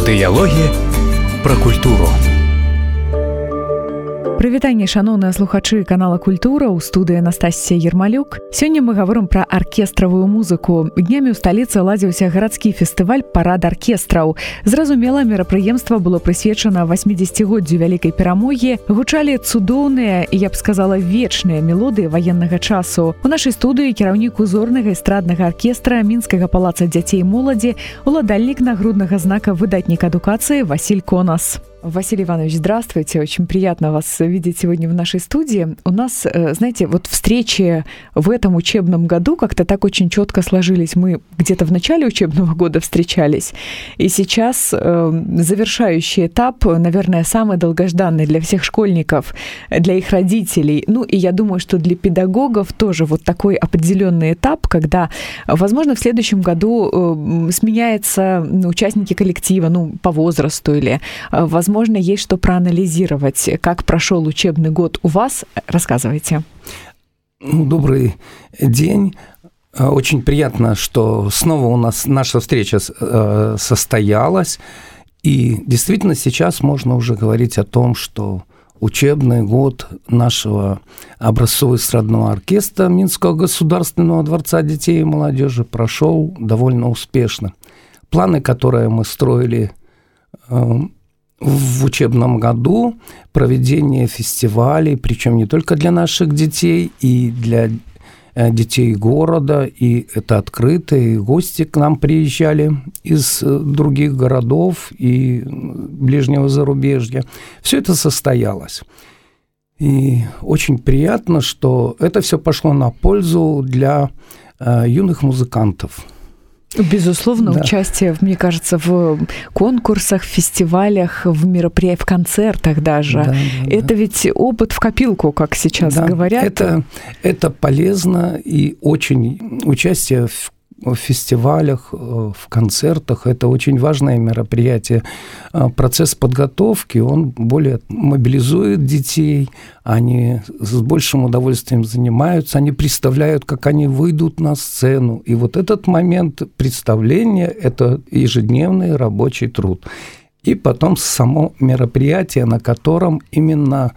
Дыялогі пра культуру. Прывітанне, шаноўныя слухачы канала Культура, у студыі Анастасія Ермалюк. Сёння мы гаворым пра аркестравую музыку. Днямі ў сталіцы ладзіўся гарадскі фестываль «Парад аркестраў». Зразумела, мерапрыемства было прысвечана 80-годдзю вялікай перамогі. Гучалі цудоўныя, я б сказала, вечныя мелодыі ваеннага часу. У нашай студыі кіраўнік узорнага эстраднага аркестра Мінскага палаца дзяцей і моладзі, уладальнік нагруднага знака «Выдатнік адукацыі» Василь Конас. Василий Иванович, здравствуйте. Очень приятно вас видеть сегодня в нашей студии. У нас, знаете, вот встречи в этом учебном году как-то так очень четко сложились. Мы где-то в начале учебного года встречались, и сейчас завершающий этап, наверное, самый долгожданный для всех школьников, для их родителей. Ну, и я думаю, что для педагогов тоже вот такой определенный этап, когда, возможно, в следующем году сменяются участники коллектива, по возрасту или, возможно, есть что проанализировать. Как прошел учебный год у вас? Рассказывайте. Добрый день. Очень приятно, что снова у нас наша встреча состоялась. И действительно сейчас можно уже говорить о том, что учебный год нашего образцово-эстрадного оркестра Минского государственного дворца детей и молодежи прошел довольно успешно. Планы, которые мы строили в учебном году, проведение фестивалей, причем не только для наших детей, и для детей города, и это открытые гости к нам приезжали из других городов и ближнего зарубежья. Все это состоялось. И очень приятно, что это все пошло на пользу для юных музыкантов. Безусловно, да. Участие, мне кажется, в конкурсах, в фестивалях, в мероприятиях, в концертах даже. Да, это ведь опыт в копилку, как сейчас говорят. Это полезно, и очень участие в фестивалях, в концертах – это очень важное мероприятие. Процесс подготовки, он более мобилизует детей, они с большим удовольствием занимаются, они представляют, как они выйдут на сцену. И вот этот момент представления – это ежедневный рабочий труд. И потом само мероприятие, на котором именно,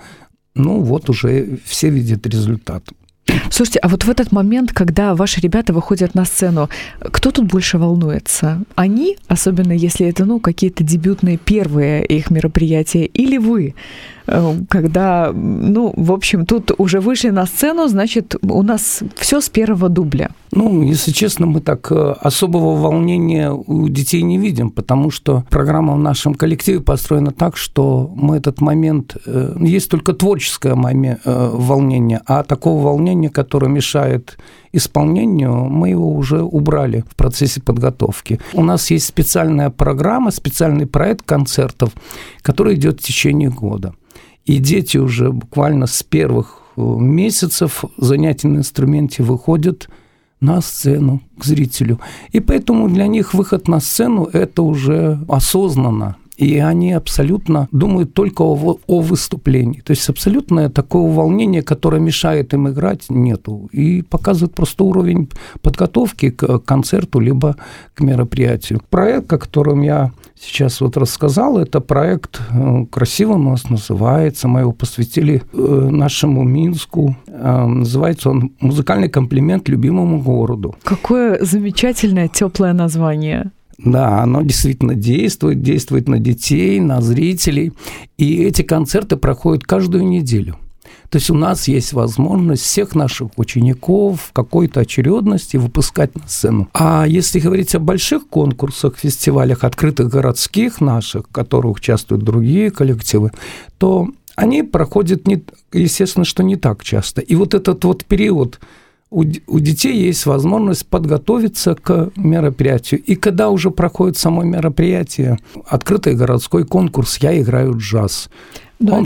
уже все видят результат. Слушайте, а вот в этот момент, когда ваши ребята выходят на сцену, кто тут больше волнуется? Они, особенно если это, какие-то дебютные первые их мероприятия, или вы? Когда, в общем, тут уже вышли на сцену, значит, у нас все с первого дубля. Если честно, мы так особого волнения у детей не видим, потому что программа в нашем коллективе построена так, что мы этот момент... Есть только творческое волнение, а такого волнения, которое мешает исполнению, мы его уже убрали в процессе подготовки. У нас есть специальная программа, специальный проект концертов, который идет в течение года. И дети уже буквально с первых месяцев занятий на инструменте выходят на сцену к зрителю. И поэтому для них выход на сцену – это уже осознанно. И они абсолютно думают только о выступлении. То есть абсолютно такого волнения, которое мешает им играть, нету. И показывает просто уровень подготовки к концерту либо к мероприятию. Проект, о котором я сейчас рассказал, это проект, красиво у нас называется, мы его посвятили нашему Минску. Называется он «Музыкальный комплимент любимому городу». Какое замечательное, теплое название. Да, оно действительно действует на детей, на зрителей. И эти концерты проходят каждую неделю. То есть у нас есть возможность всех наших учеников в какой-то очередности выпускать на сцену. А если говорить о больших конкурсах, фестивалях, открытых городских наших, в которых участвуют другие коллективы, то они проходят, естественно, что не так часто. И вот этот период... У детей есть возможность подготовиться к мероприятию. И когда уже проходит само мероприятие, открытый городской конкурс, я играю джаз.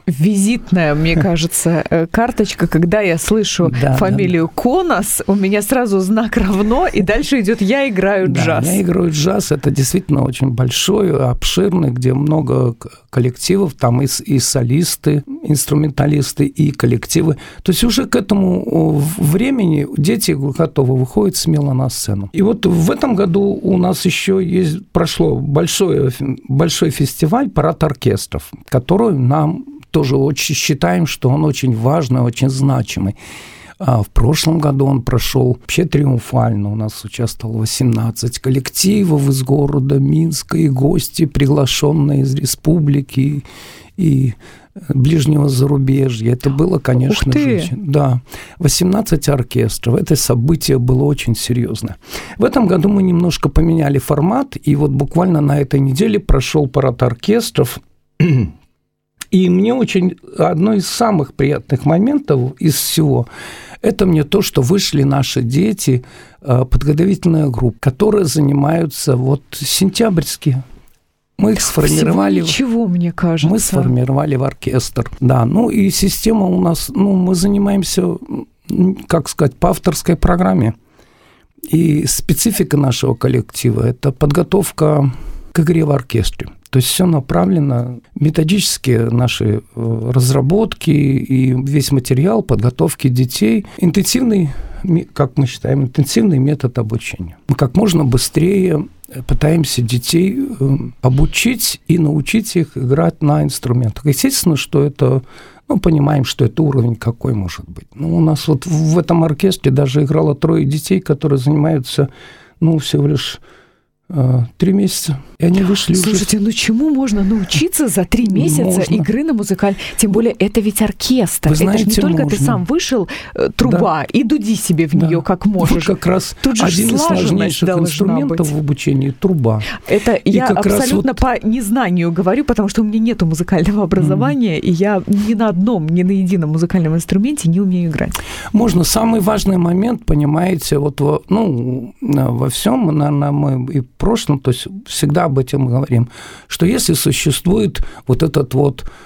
визитная, мне кажется, карточка. Когда я слышу фамилию Конас, у меня сразу знак равно, и дальше идет «я играю джаз». Я играю джаз. Это действительно очень большой, обширный, где много коллективов, там и солисты, инструменталисты, и коллективы. То есть уже к этому времени дети готовы, выходят смело на сцену. И вот в этом году у нас еще прошло большой фестиваль «Парад оркестров», который нам тоже очень считаем, что он очень важный, очень значимый. В прошлом году он прошел вообще триумфально. У нас участвовало 18 коллективов из города Минска, и гости, приглашенные из республики и ближнего зарубежья. Это было, конечно же, 18 оркестров. Это событие было очень серьезное. В этом году мы немножко поменяли формат, и вот буквально на этой неделе прошел парад оркестров. И мне одно из самых приятных моментов из всего, это мне то, что вышли наши дети, подготовительная группа, которые занимаются сентябрьские. Мы их сформировали. Ничего, мне кажется. Мы сформировали в оркестр. Да, и система у нас, мы занимаемся, по авторской программе. И специфика нашего коллектива – это подготовка к игре в оркестре. То есть все направлено, методические наши разработки и весь материал подготовки детей. Интенсивный, как мы считаем, интенсивный метод обучения. Мы как можно быстрее пытаемся детей обучить и научить их играть на инструментах. Естественно, что это, понимаем, что это уровень какой может быть. У нас в этом оркестре даже играло 3 детей, которые занимаются, всего лишь 3 месяца, и они вышли. Слушайте, чему можно научиться за 3 месяца игры на музыкальном? Тем более, это ведь оркестр. Вы знаете, это же не только ты сам вышел, труба, и дуди себе в нее как можешь. Как раз тут же один из сложнейших инструментов в обучении – труба. Это я абсолютно по незнанию говорю, потому что у меня нет музыкального образования, и я ни на едином музыкальном инструменте не умею играть. Можно. Самый важный момент, понимаете, во всем, наверное, мы и в прошлом, то есть всегда об этом говорим, что если существует этот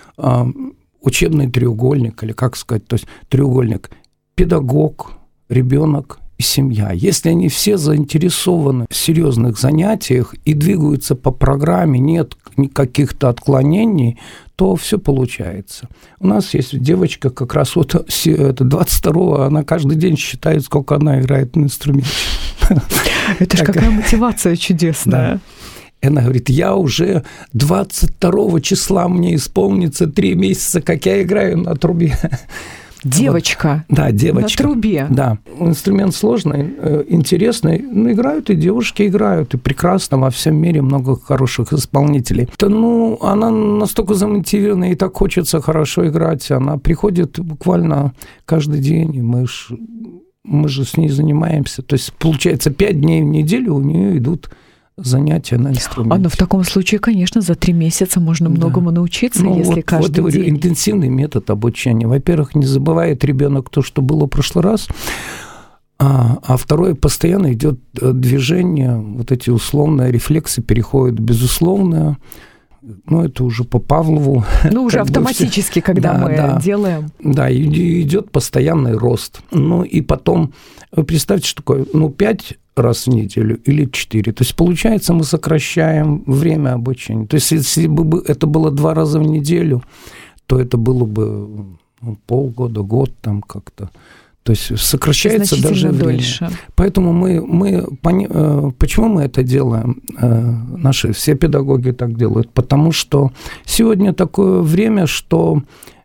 учебный треугольник, или как сказать, то есть треугольник педагог, ребенок и семья, если они все заинтересованы в серьезных занятиях и двигаются по программе, нет каких-то отклонений, то все получается. У нас есть девочка, как раз 22-го, она каждый день считает, сколько она играет на инструменте. Это ж какая мотивация чудесная. Да. И она говорит, я уже 22 числа, мне исполнится 3 месяца, как я играю на трубе. Девочка. Да, девочка. На трубе. Да. Инструмент сложный, интересный. Играют и девушки играют, и прекрасно. Во всем мире много хороших исполнителей. Она настолько замотивирована, ей так хочется хорошо играть. Она приходит буквально каждый день, и мы же с ней занимаемся. То есть, получается, 5 дней в неделю у нее идут занятия на инструменте. В таком случае, конечно, за 3 месяца можно многому научиться, если каждый день. Интенсивный метод обучения. Во-первых, не забывает ребенок то, что было в прошлый раз, а второе, постоянно идет движение, эти условные рефлексы переходят в безусловное. Это уже по Павлову. Уже автоматически, когда мы делаем. Да, идет постоянный рост. И потом, вы представьте, что такое, 5 раз в неделю или 4. То есть, получается, мы сокращаем время обучения. То есть, если бы это было 2 раза в неделю, то это было бы полгода, год там как-то. То есть, сокращается даже время. Дольше. Поэтому почему мы это делаем? Наши все педагоги так делают. Потому что сегодня такое время, что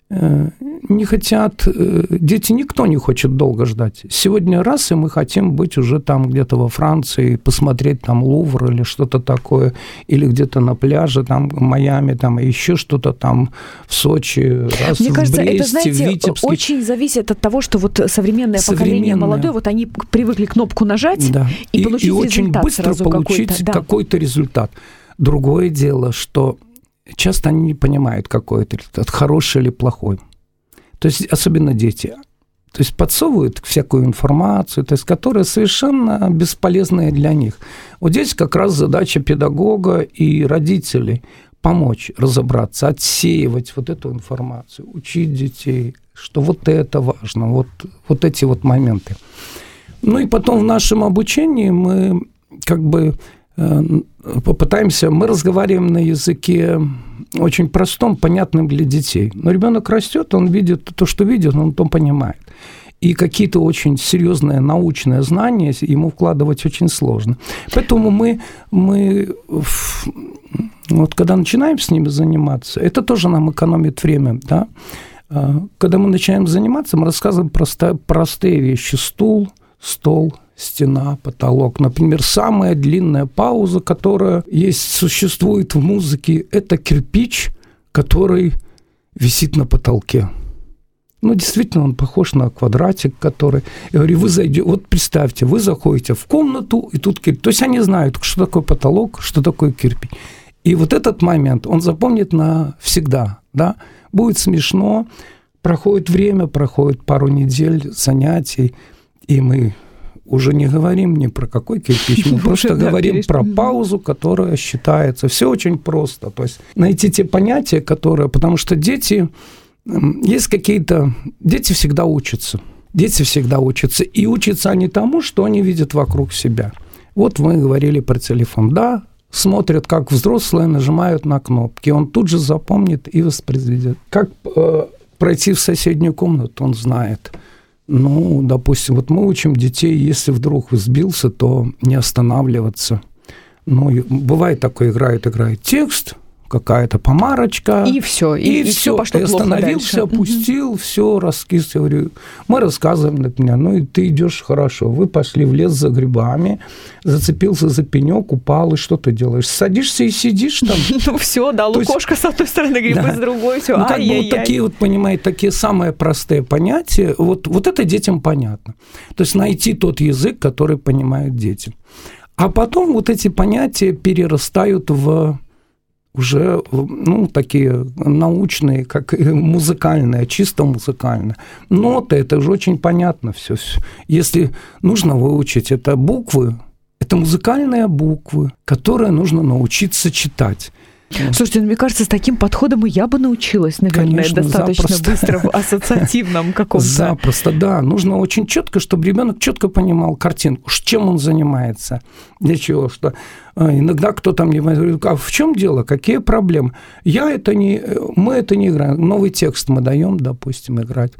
не хотят, дети, никто не хочет долго ждать. Сегодня раз, и мы хотим быть уже там где-то во Франции, посмотреть там Лувр или что-то такое, или где-то на пляже, там в Майами, там еще что-то там в Сочи, раз Мне кажется, в Бресте, это, знаете, в Витебске. Очень зависит от того, что современное поколение молодое, они привыкли кнопку нажать и получить результат очень быстро получить какой-то результат. Другое дело, что часто они не понимают, какой это результат, хороший или плохой. То есть, особенно дети. То есть, подсовывают всякую информацию, то есть, которая совершенно бесполезная для них. Вот здесь как раз задача педагога и родителей помочь разобраться, отсеивать вот эту информацию, учить детей, что вот это важно, вот эти вот моменты. Ну и потом в нашем обучении мы как бы попытаемся, мы разговариваем на языке очень простом, понятным для детей. Но ребенок растет, он видит то, что видит, он то понимает. И какие-то очень серьезные научные знания ему вкладывать очень сложно. Поэтому мы вот когда начинаем с ними заниматься, это тоже нам экономит время, да? Когда мы начинаем заниматься, мы рассказываем простые вещи: стул, стол, стена, потолок. Например, самая длинная пауза, которая существует в музыке, это кирпич, который висит на потолке. Ну, действительно, он похож на квадратик, который... Я говорю, вы зайдете... Вот представьте, вы заходите в комнату, и тут кирпич. То есть они знают, что такое потолок, что такое кирпич. И вот этот момент он запомнит навсегда, да? Будет смешно, проходит время, проходит пару недель занятий, и мы уже не говорим ни про какой кирпич, мы просто говорим про паузу, которая считается. Все очень просто. То есть найти те понятия, которые... Потому что дети... Есть какие-то... Дети всегда учатся. Дети всегда учатся. И учатся они тому, что они видят вокруг себя. Вот мы говорили про телефон. Да, смотрят, как взрослые нажимают на кнопки. Он тут же запомнит и воспроизведет. Как пройти в соседнюю комнату, он знает. Ну, допустим, вот мы учим детей, если вдруг сбился, то не останавливаться. Ну, бывает такое, играет текст, какая-то помарочка. И все. И все пошло плохо остановился, дальше. опустил, все, раскис. Я говорю, мы рассказываем, например, ну, и ты идешь хорошо. Вы пошли в лес за грибами, зацепился за пенек, упал, и что ты делаешь? Садишься и сидишь там. Ну, все, да, лукошка с одной стороны, грибы с другой, все. Ну, как бы вот такие вот, понимаете, такие самые простые понятия, вот это детям понятно. То есть найти тот язык, который понимают дети. А потом вот эти понятия перерастают в уже, ну, такие научные, как музыкальные, чисто музыкальные. Ноты, это уже очень понятно все. Если нужно выучить, это буквы, это музыкальные буквы, которые нужно научиться читать. Слушайте, мне кажется, с таким подходом и я бы научилась, наверное, конечно, достаточно быстро в ассоциативном каком-то. Запросто, да. Нужно очень четко, чтобы ребенок четко понимал картинку, чем он занимается, для чего, что иногда кто-то мне говорит, а в чем дело, какие проблемы? Мы это не играем. Новый текст мы даем, допустим, играть.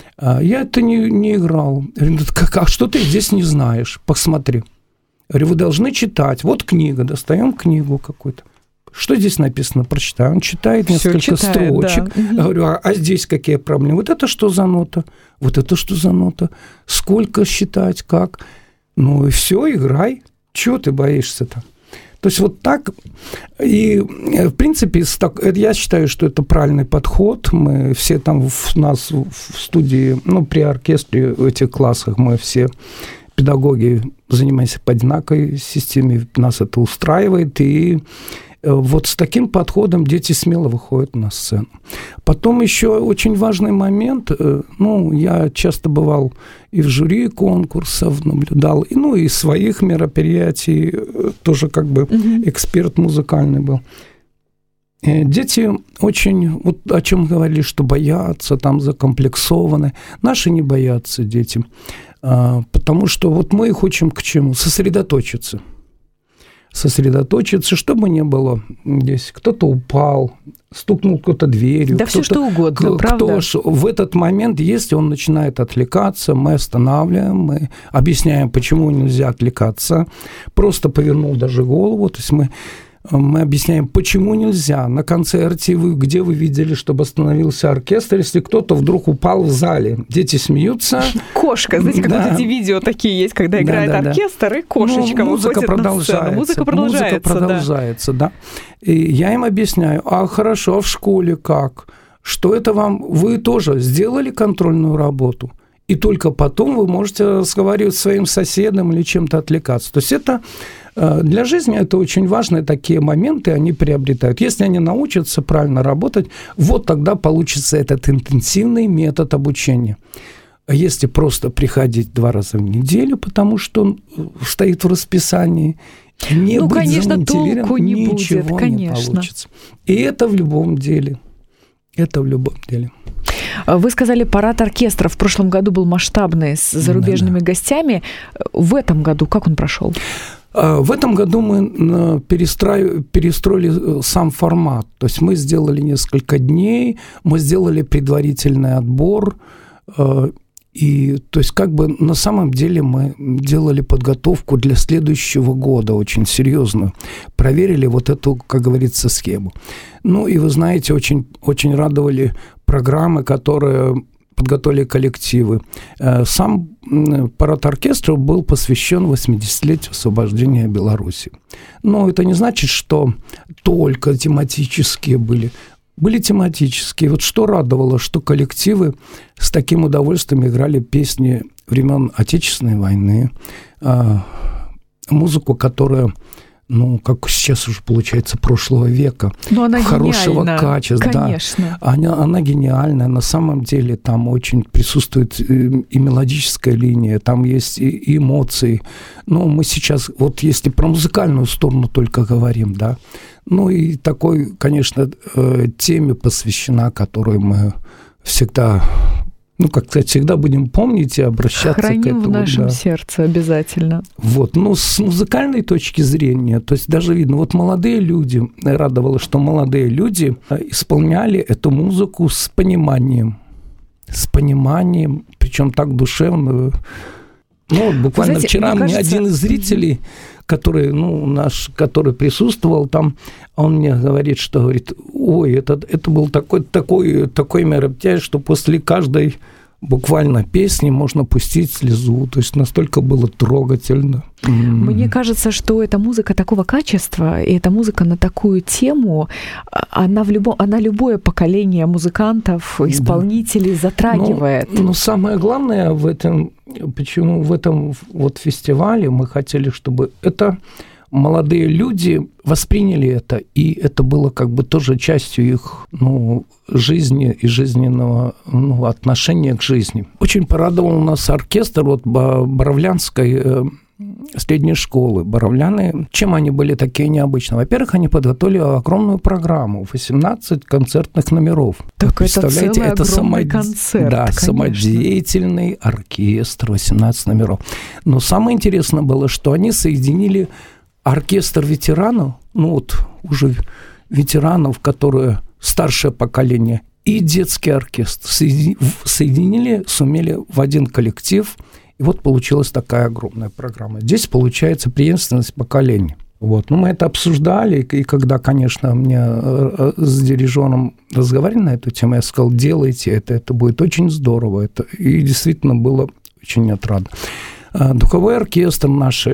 Я это не играл. А что ты здесь не знаешь? Посмотри. Я говорю, вы должны читать. Вот книга, достаем книгу какую-то. Что здесь написано? Прочитаю. Он читает несколько строчек. Да. Я говорю, а здесь какие проблемы? Вот это что за нота? Вот это что за нота? Сколько считать? Как? Ну и все, играй. Чего ты боишься-то? То есть вот так. И, в принципе, я считаю, что это правильный подход. Мы все там у нас в студии, ну, при оркестре в этих классах мы все педагоги занимаемся по одинаковой системе. Нас это устраивает. И вот с таким подходом дети смело выходят на сцену. Потом еще очень важный момент. Ну, я часто бывал и в жюри конкурсов, наблюдал, и своих мероприятий, тоже как бы эксперт музыкальный был. Дети очень, вот о чем говорили, что боятся, там закомплексованы. Наши не боятся дети, потому что вот мы их учим к чему? Сосредоточиться, чтобы не было здесь. Кто-то упал, стукнул кто-то дверью. Да все что угодно, правда? В этот момент, если он начинает отвлекаться, мы останавливаем, мы объясняем, почему нельзя отвлекаться. Просто повернул даже голову, то есть мы объясняем, почему нельзя. На концерте где вы видели, чтобы остановился оркестр, если кто-то вдруг упал в зале? Дети смеются. Кошка, знаете, как вот эти видео такие есть, когда играет оркестр, и кошечка выходит на сцену. Музыка продолжается, да. И я им объясняю, хорошо, а в школе как? Что это вам? Вы тоже сделали контрольную работу? И только потом вы можете разговаривать с своим соседом или чем-то отвлекаться. То есть это для жизни это очень важные такие моменты, они приобретают. Если они научатся правильно работать, вот тогда получится этот интенсивный метод обучения. А если просто приходить 2 раза в неделю, потому что он стоит в расписании, Не быть конечно, замотивированным, толку не ничего будет, конечно. не получится. И это в любом деле. Это в любом деле. Вы сказали, парад оркестра в прошлом году был масштабный, с зарубежными гостями. В этом году как он прошел? В этом году мы перестроили сам формат. То есть мы сделали несколько дней, мы сделали предварительный отбор. И, то есть, как бы на самом деле мы делали подготовку для следующего года очень серьезную. Проверили вот эту, как говорится, схему. Ну, и вы знаете, очень, очень радовали программы, которые подготовили коллективы. Сам парад оркестра был посвящен 80-летию освобождения Беларуси. Но это не значит, что только тематические были. Были тематические. Вот что радовало, что коллективы с таким удовольствием играли песни времен Отечественной войны, музыку, которая, ну, как сейчас уже получается, прошлого века, она хорошего качества. Конечно. Да, она гениальная. На самом деле там очень присутствует и мелодическая линия, там есть и эмоции. Но мы сейчас, вот если про музыкальную сторону только говорим, да, ну и такой, конечно, теме посвящена, которую мы всегда, ну, как сказать, всегда будем помнить и обращаться Храним к этому. в нашем сердце обязательно. Вот, но с музыкальной точки зрения, то есть даже видно, вот молодые люди, радовало, что молодые люди исполняли эту музыку с пониманием, причем так душевно. Ну, вот буквально знаете, вчера мне кажется... один из зрителей, который присутствовал там, он мне говорит, что, говорит, ой, это был такой мероприятие, что после каждой буквально песни можно пустить слезу. То есть настолько было трогательно. Мне кажется, что эта музыка такого качества, и эта музыка на такую тему, она любое поколение музыкантов, исполнителей затрагивает. Но самое главное почему в этом вот фестивале мы хотели, чтобы молодые люди восприняли это, и это было как бы тоже частью их жизни и жизненного отношения к жизни. Очень порадовал нас оркестр Боровлянской средней школы. Боровляне, чем они были такие необычные? Во-первых, они подготовили огромную программу, 18 концертных номеров. Так представляете, это огромный концерт. Да, конечно. Самодеятельный оркестр, 18 номеров. Но самое интересное было, что они соединили оркестр ветеранов, уже ветеранов, которые старшее поколение, и детский оркестр. Соединили, сумели в один коллектив, и вот получилась такая огромная программа. Здесь получается преемственность поколений. Вот. Мы это обсуждали, и когда, конечно, мне с дирижером разговаривали на эту тему, я сказал, делайте это будет очень здорово. И действительно было очень отрадно. Духовой оркестр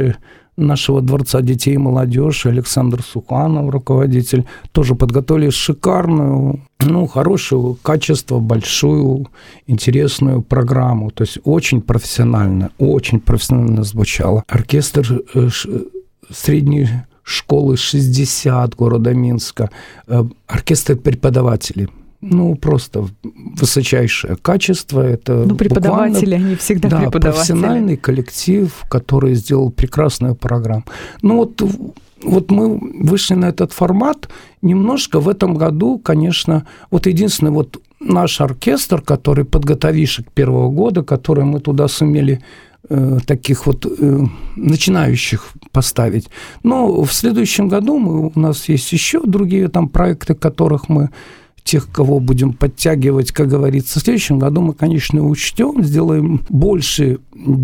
нашего Дворца детей и молодежи, Александр Суханов, руководитель, тоже подготовили шикарную, хорошего качества, большую, интересную программу. То есть очень профессионально звучало. Оркестр средней школы 60 города Минска, оркестр преподавателей. Просто высочайшее качество. Это преподаватели, они всегда преподаватели. Профессиональный коллектив, который сделал прекрасную программу. Вот мы вышли на этот формат немножко в этом году, конечно, единственный наш оркестр, который подготовивший первого года, который мы туда сумели таких начинающих поставить. Но в следующем году у нас есть еще другие проекты, которых мы тех, кого будем подтягивать, как говорится. В следующем году мы, конечно, учтем, сделаем больше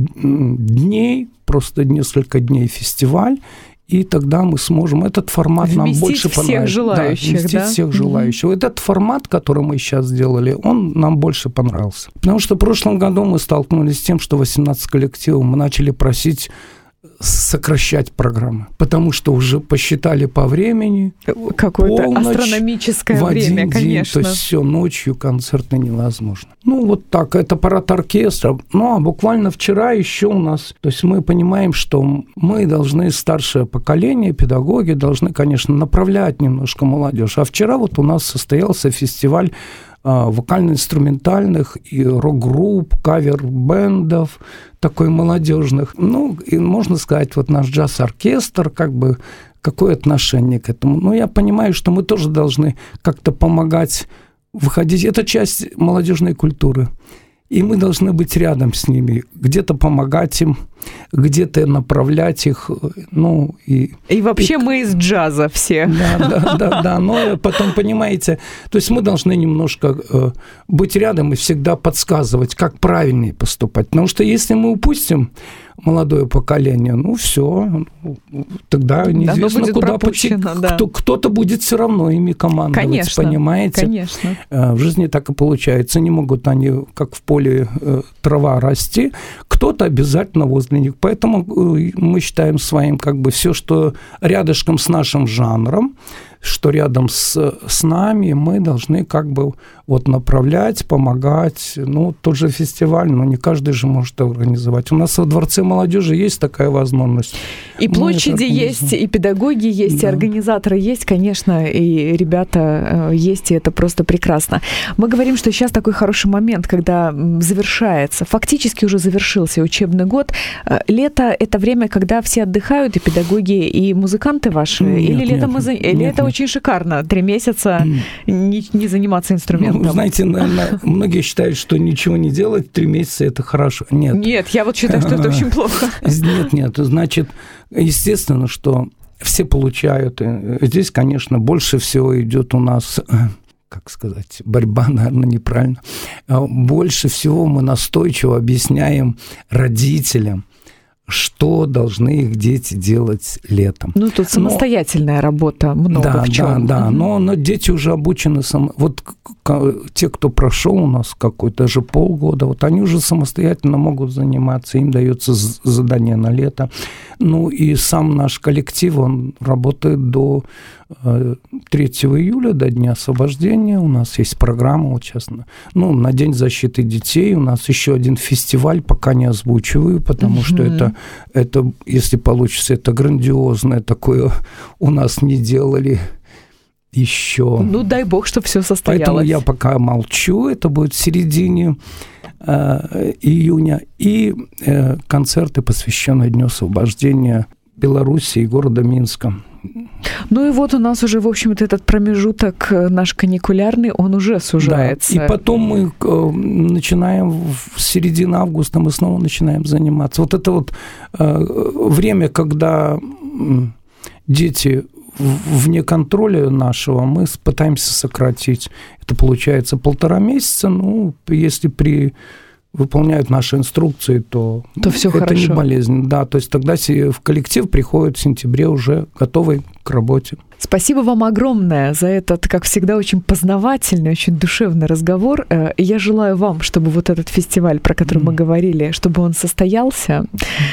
дней, просто несколько дней фестиваль, и тогда мы сможем этот формат вместить нам больше понравится. Вместить всех желающих. Этот формат, который мы сейчас сделали, он нам больше понравился. Потому что в прошлом году мы столкнулись с тем, что 18 коллективов мы начали просить сокращать программы, потому что уже посчитали по времени. Какое-то астрономическое время, конечно. То есть все, ночью концерты невозможно. Так, это парад оркестра. А буквально вчера еще у нас, то есть мы понимаем, что мы должны, старшее поколение, педагоги должны, конечно, направлять немножко молодежь. А вчера у нас состоялся фестиваль вокально-инструментальных и рок-групп, кавер-бендов, такой молодежных. Ну, и можно сказать, вот наш джаз-оркестр, как бы, какое отношение к этому? Ну, я понимаю, что мы тоже должны как-то помогать выходить. Это часть молодежной культуры. И мы должны быть рядом с ними, где-то помогать им, где-то направлять их. Ну, и вообще мы из джаза все. Да. Но потом, понимаете, то есть мы должны немножко быть рядом и всегда подсказывать, как правильнее поступать. Потому что если мы упустим молодое поколение, ну, все, тогда неизвестно, куда пойти. Да. Кто-то будет все равно ими командовать, конечно, понимаете? Конечно. В жизни так и получается. Не могут они, как в поле трава, расти. Кто-то обязательно возле них. Поэтому мы считаем своим, как бы, все, что рядышком с нашим жанром, что рядом с нами, мы должны как бы вот направлять, помогать. Ну, тот же фестиваль, но не каждый же может организовать. У нас во Дворце молодежи есть такая возможность. И площади есть, и педагоги есть, да. И организаторы есть, конечно, и ребята есть, и это просто прекрасно. Мы говорим, что сейчас такой хороший момент, когда завершается, фактически уже завершился учебный год. Лето – это время, когда все отдыхают, и педагоги, и музыканты ваши? Или летом это очень шикарно, 3 месяца не заниматься инструментом? Ну, знаете, наверное, многие считают, что ничего не делать 3 месяца – это хорошо. Нет, я вот считаю, что это очень плохо. Нет, значит, естественно, что все получают. Здесь, конечно, больше всего идет у нас, как сказать, борьба, наверное, неправильно. Больше всего мы настойчиво объясняем родителям, что должны их дети делать летом. Ну, тут самостоятельная работа много в чем. Да, но дети уже обучены. Вот те, кто прошел у нас какой-то даже полгода, вот они уже самостоятельно могут заниматься, им дается задание на лето. Ну, и сам наш коллектив, он работает до 3 июля, до Дня освобождения. У нас есть программа, вот сейчас, на День защиты детей. У нас еще один фестиваль, пока не озвучиваю, потому что это, если получится, это грандиозное такое у нас не делали еще. Ну, дай бог, чтобы все состоялось. Поэтому я пока молчу, это будет в середине июня. И концерты, посвященные Дню освобождения Беларуси и города Минска. Ну и вот у нас уже, в общем-то, этот промежуток наш каникулярный, он уже сужается. Да, и потом мы начинаем, с середины августа мы снова начинаем заниматься. Вот это вот время, когда дети вне контроля нашего, мы пытаемся сократить. Это получается 1,5 месяца. Ну, если выполняют наши инструкции, то все это хорошо. Не болезнь. Да, то есть тогда в коллектив приходит в сентябре уже готовый к работе. Спасибо вам огромное за этот, как всегда, очень познавательный, очень душевный разговор. Я желаю вам, чтобы вот этот фестиваль, про который мы говорили, чтобы он состоялся,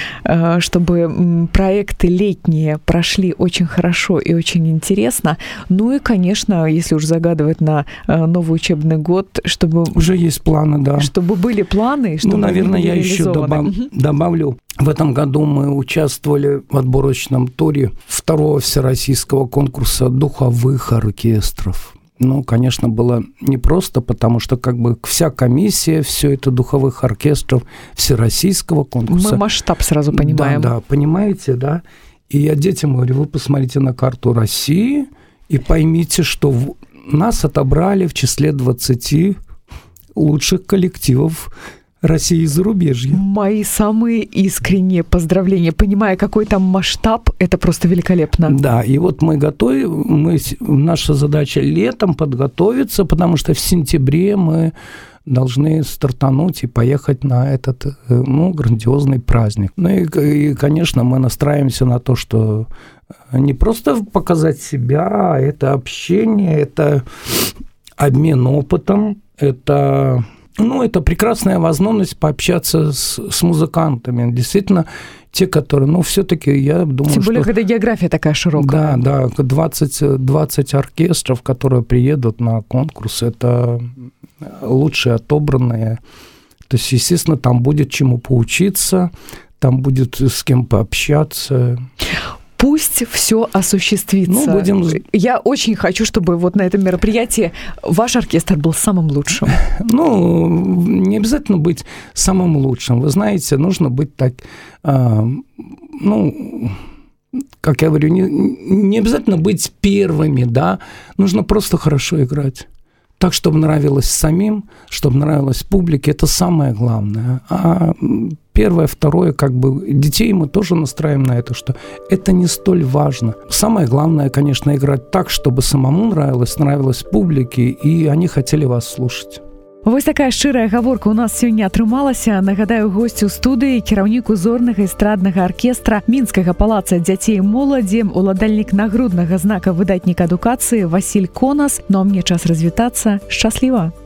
чтобы проекты летние прошли очень хорошо и очень интересно. Ну и, конечно, если уж загадывать на новый учебный год, чтобы... Уже есть планы, да. Чтобы были планы, чтобы наверное, они были я еще добавлю. В этом году мы участвовали в отборочном туре 2-го всероссийского конкурса духовых оркестров. Ну, конечно, было непросто, потому что как бы вся комиссия, все это духовых оркестров всероссийского конкурса. Мы масштаб сразу понимаем. Да, понимаете, да. И я детям говорю, вы посмотрите на карту России и поймите, что нас отобрали в числе 20 лучших коллективов России и зарубежья. Мои самые искренние поздравления. Понимая, какой там масштаб, это просто великолепно. Да, и вот мы готовим, наша задача летом подготовиться, потому что в сентябре мы должны стартануть и поехать на этот, грандиозный праздник. Ну и, конечно, мы настраиваемся на то, что не просто показать себя, это общение, это обмен опытом, это прекрасная возможность пообщаться с музыкантами. Действительно, те, которые, все-таки, я думаю, тем более, когда география такая широкая. Да, 20 оркестров, которые приедут на конкурс, это лучшие отобранные. То есть, естественно, там будет чему поучиться, там будет с кем пообщаться. Пусть все осуществится. Я очень хочу, чтобы вот на этом мероприятии ваш оркестр был самым лучшим. Не обязательно быть самым лучшим. Вы знаете, нужно быть так, как я говорю, не обязательно быть первыми, да, нужно просто хорошо играть. Так, чтобы нравилось самим, чтобы нравилось публике, это самое главное. А первое, второе, детей мы тоже настраиваем на это, что это не столь важно. Самое главное, конечно, играть так, чтобы самому нравилось публике, и они хотели вас слушать. Вось такая шчырая гаворка у нас сёння атрымалася. Нагадаю, госцю студыі кіраўнік узорнага эстраднага аркестра Мінскага палаца дзяцей і моладзі, уладальнік нагруднага знака выдатнік адукацыі Васіль Конас. Ну а мне час развітацца. Шчасліва!